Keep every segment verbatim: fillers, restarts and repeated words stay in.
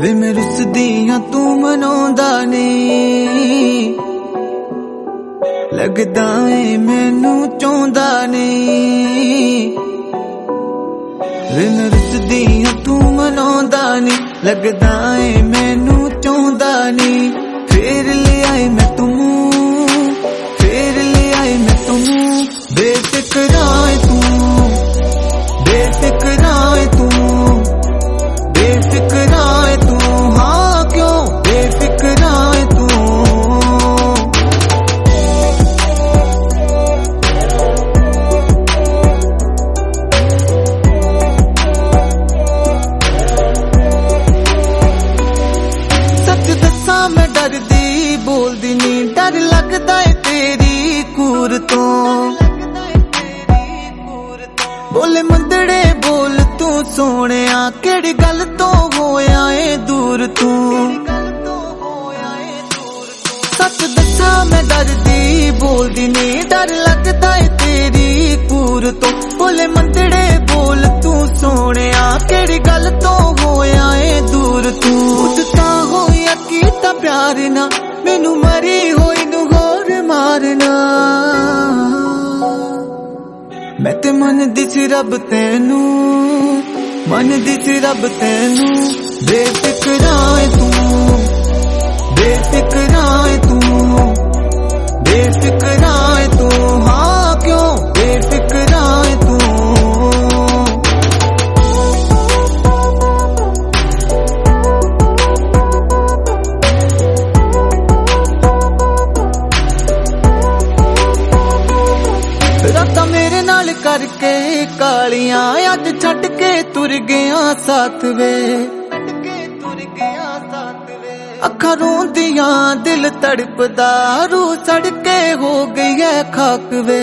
वे मैं रुसदी हाँ तू मनाउंदा नहीं, लगदा ए मैनू चाहुंदा नहीं। वे मैं रुसदी हाँ तू मनाउंदा नहीं, लगदा ए मैनू चाहुंदा नहीं। फिर ले आई मैं तू, फिर ले आई मैं तू, बेफिक्रा है तू, बेफिक्रा है तू, बेफिक्रा है तू। हाँ क्यों बेफिक्रा है तू। सच दसा मैं डरदी बोलदी नहीं, डर लगदा है तेरी कूर तो। बोले मंदड़े बोल तू सोहणिया, केड़ी गल तो होया ए दूर तू। सच दसा मैं डरदी बोलदी नहीं, डर लगदा है तेरी कूर तो। बोले मंदड़े बोल तू सोहणिया, केड़ी गल तो होया ए दूर तू। उठता होया कीता प्यार ना, मैनू मरी होई नू होर मारना। मैं ते मन दी सी रब तैनू, मन दी सी रब तैनू। बेफिक्रा है तू, बेफिक्रा है तू, बेफिक्रा है तू। हाँ क्यों बेफिक्रा है तू। रातां मेरे नाल करके कालियां, अज छड्ड के तुर गया साथ वे। अखां रोंदियां दिल तड़पदा, रूह सड़ के हो गई है खाक वे।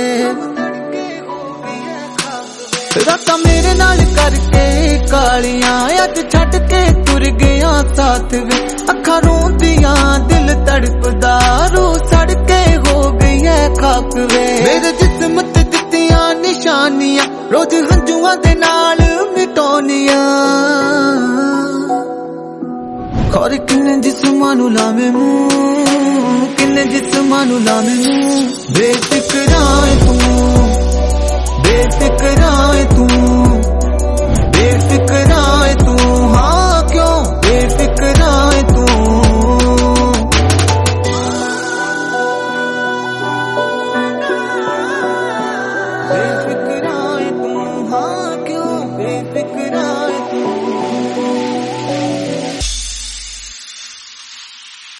रातां मेरे नाल करके कालियां, अज छड्ड के तुर गया साथ वे। अखां रोंदियां दिल तड़पदा, रूह सड़ के हो गई है खाक वे। मेरे जिस्म ते दित्तियां निशानियां, रोज हंजुआं दे नाल मिटाउनियां। खौर किन्ने जिस्मां नू लावे मूं, किन्ने जिस्मां नू लावे मूं। बेफिक्रा है तू, बेफिक्रा है तू।